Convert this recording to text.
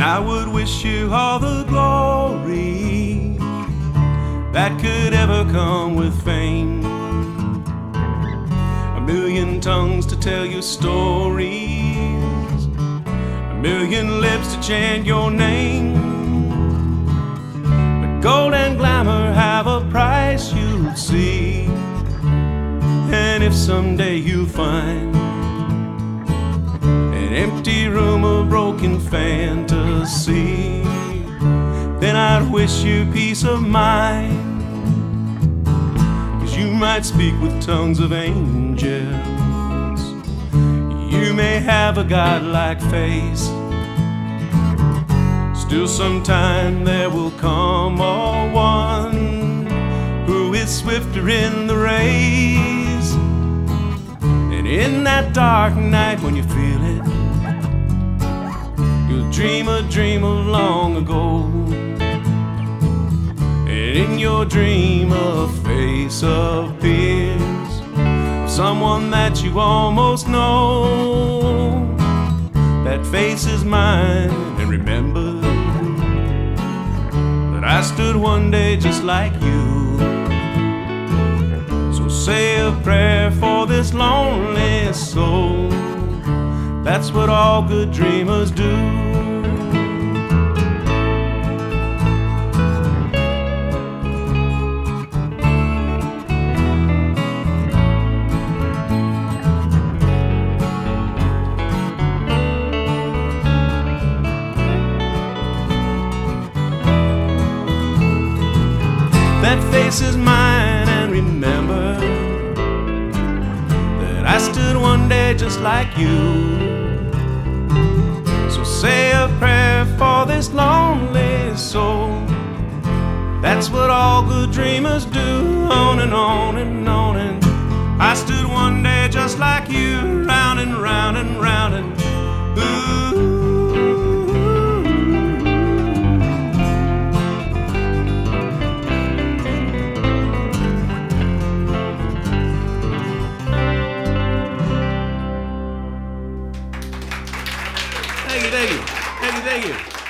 I would wish you all the glory that could ever come with fame. A million tongues to tell your stories, a million lips to chant your name. But gold and glamour have a price, you'll see. And if someday you find an empty room of broken fantasy, then I'd wish you peace of mind. 'Cause you might speak with tongues of angels, you may have a godlike face. Still sometime there will come a one who is swifter in the race. And in that dark night when you feel it, you'll dream a dream of long ago. And in your dream a face appears, someone that you almost know. That face is mine, and remember that I stood one day just like you. So say a prayer for this lonely soul. That's what all good dreamers do. That face is mine, and remember that I stood one day just like you. So say a prayer for this lonely soul. That's what all good dreamers do. On and on and on. And I stood one day just like you, round and round and round. And ooh, thank you.